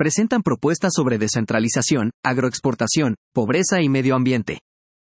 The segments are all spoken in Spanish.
presentan propuestas sobre descentralización, agroexportación, pobreza y medio ambiente.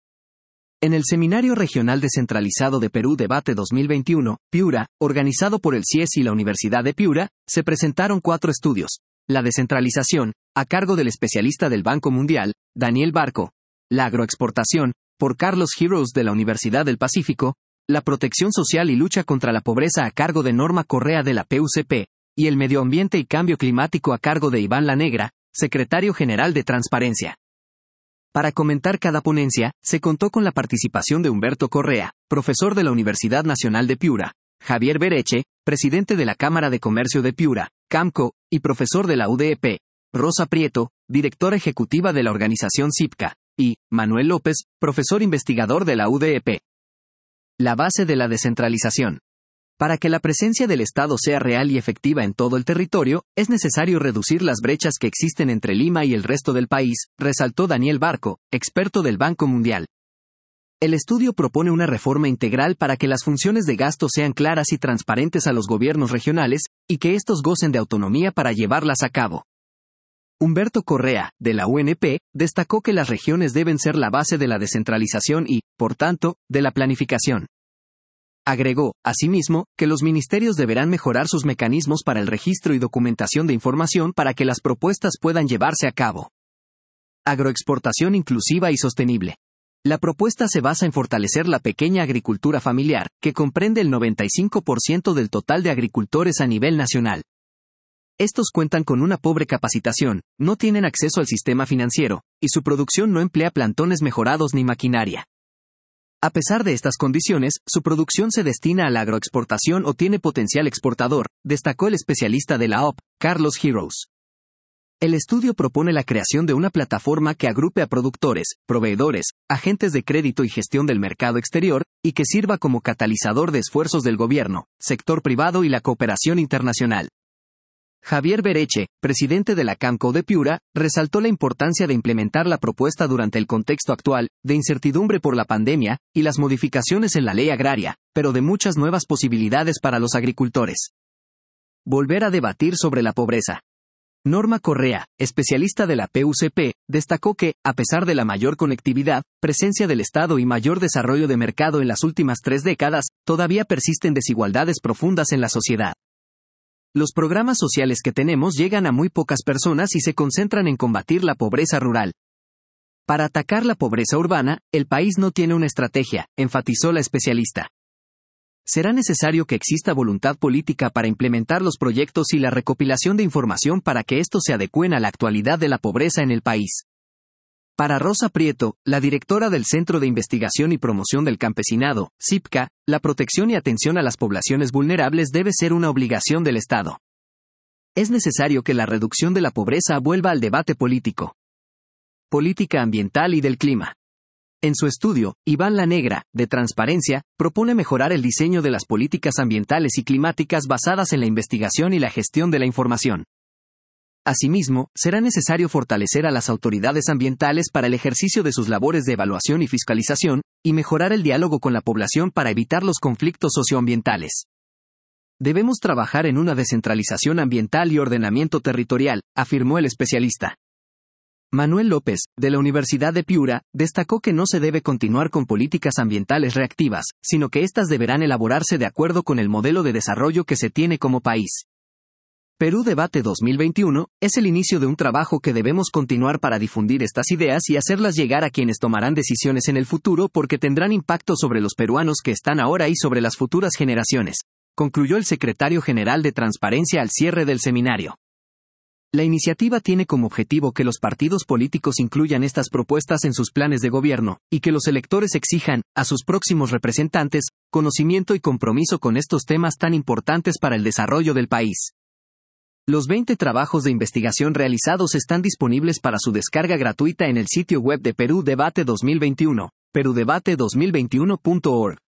En el Seminario Regional Descentralizado de Perú Debate 2021, Piura, organizado por el CIES y la Universidad de Piura, se presentaron 4 estudios. La descentralización, a cargo del especialista del Banco Mundial, Daniel Barco. La agroexportación, por Carlos Heroes de la Universidad del Pacífico. La protección social y lucha contra la pobreza a cargo de Norma Correa de la PUCP. Y el medio ambiente y cambio climático a cargo de Iván Lanegra, secretario general de Transparencia. Para comentar cada ponencia, se contó con la participación de Humberto Correa, profesor de la Universidad Nacional de Piura, Javier Bereche, presidente de la Cámara de Comercio de Piura, CAMCO, y profesor de la UDEP, Rosa Prieto, directora ejecutiva de la organización CIPCA, y Manuel López, profesor investigador de la UDEP. La base de la descentralización. Para que la presencia del Estado sea real y efectiva en todo el territorio, es necesario reducir las brechas que existen entre Lima y el resto del país, resaltó Daniel Barco, experto del Banco Mundial. El estudio propone una reforma integral para que las funciones de gasto sean claras y transparentes a los gobiernos regionales, y que estos gocen de autonomía para llevarlas a cabo. Humberto Correa, de la UNP, destacó que las regiones deben ser la base de la descentralización y, por tanto, de la planificación. Agregó, asimismo, que los ministerios deberán mejorar sus mecanismos para el registro y documentación de información para que las propuestas puedan llevarse a cabo. Agroexportación inclusiva y sostenible. La propuesta se basa en fortalecer la pequeña agricultura familiar, que comprende el 95% del total de agricultores a nivel nacional. Estos cuentan con una pobre capacitación, no tienen acceso al sistema financiero, y su producción no emplea plantones mejorados ni maquinaria. A pesar de estas condiciones, su producción se destina a la agroexportación o tiene potencial exportador, destacó el especialista de la OP, Carlos Heroes. El estudio propone la creación de una plataforma que agrupe a productores, proveedores, agentes de crédito y gestión del mercado exterior, y que sirva como catalizador de esfuerzos del gobierno, sector privado y la cooperación internacional. Javier Bereche, presidente de la CAMCO de Piura, resaltó la importancia de implementar la propuesta durante el contexto actual, de incertidumbre por la pandemia, y las modificaciones en la ley agraria, pero de muchas nuevas posibilidades para los agricultores. Volver a debatir sobre la pobreza. Norma Correa, especialista de la PUCP, destacó que, a pesar de la mayor conectividad, presencia del Estado y mayor desarrollo de mercado en las últimas 3 décadas, todavía persisten desigualdades profundas en la sociedad. Los programas sociales que tenemos llegan a muy pocas personas y se concentran en combatir la pobreza rural. Para atacar la pobreza urbana, el país no tiene una estrategia, enfatizó la especialista. Será necesario que exista voluntad política para implementar los proyectos y la recopilación de información para que estos se adecúen a la actualidad de la pobreza en el país. Para Rosa Prieto, la directora del Centro de Investigación y Promoción del Campesinado, CIPCA, la protección y atención a las poblaciones vulnerables debe ser una obligación del Estado. Es necesario que la reducción de la pobreza vuelva al debate político. Política ambiental y del clima. En su estudio, Iván Lanegra, de Transparencia, propone mejorar el diseño de las políticas ambientales y climáticas basadas en la investigación y la gestión de la información. Asimismo, será necesario fortalecer a las autoridades ambientales para el ejercicio de sus labores de evaluación y fiscalización, y mejorar el diálogo con la población para evitar los conflictos socioambientales. Debemos trabajar en una descentralización ambiental y ordenamiento territorial, afirmó el especialista. Manuel López, de la Universidad de Piura, destacó que no se debe continuar con políticas ambientales reactivas, sino que éstas deberán elaborarse de acuerdo con el modelo de desarrollo que se tiene como país. Perú Debate 2021 es el inicio de un trabajo que debemos continuar para difundir estas ideas y hacerlas llegar a quienes tomarán decisiones en el futuro porque tendrán impacto sobre los peruanos que están ahora y sobre las futuras generaciones, concluyó el secretario general de Transparencia al cierre del seminario. La iniciativa tiene como objetivo que los partidos políticos incluyan estas propuestas en sus planes de gobierno, y que los electores exijan, a sus próximos representantes, conocimiento y compromiso con estos temas tan importantes para el desarrollo del país. Los 20 trabajos de investigación realizados están disponibles para su descarga gratuita en el sitio web de Perú Debate 2021, perudebate2021.org.